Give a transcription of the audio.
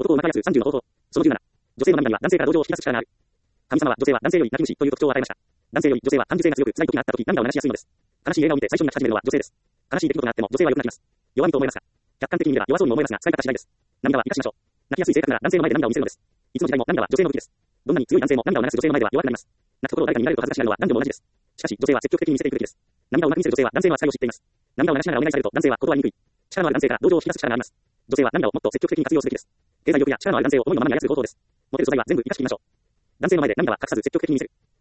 男をまかやす30の方法。その17。女性の涙には男性から同情を引き出す力がある。神様は女性は男性より泣き虫という特徴を与えました。男性より女性は感受性が強く辛い時があった時涙を流しやすいのです。悲しい映画を見て最初に泣き始めるのは女性です。悲しい出来事があっても女性は良く泣きます。弱みと思いますか？客観的に見れば弱そうにも思えますが使い方次第です。涙は生かしましょう。泣きやすい性格なら男性の前で涙を見せるのです。いつの時代も涙は女性の武器です。どんなに強い男性も涙を流す女性の前では弱くなります。泣くところを誰かに見られると恥ずかしがるのは男女も同じです。しかし女性は積極的に見せていくべきです。涙をうまく見せる女性は男性の扱いを知っています。涙を流しながらお願いされると男性は断りにくい。力のある男性から同情を引き出す力があります。女性は涙をもっと積極的に活用すべきです。経済力や力のある男性を思いのままに操る方法です。持てる素材は全部生かしていきましょう。男性の前で涙は隠さず積極的に見せる。